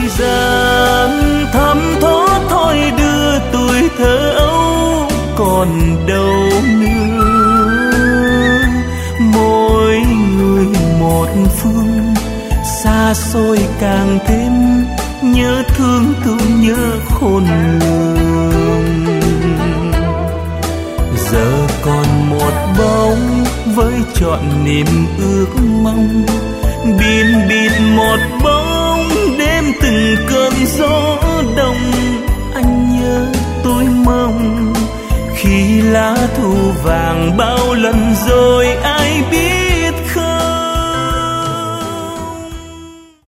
gian thấm thoát thôi đưa tuổi thơ ấu còn đâu nữa. Mỗi người một phương, xa xôi càng thêm nhớ thương thương nhớ khôn lường. Giờ còn một bóng với trọn niềm ước mong, biên bịt một bóng đêm từng cơn gió đông. Anh nhớ tôi mong khi lá thu vàng bao lần rồi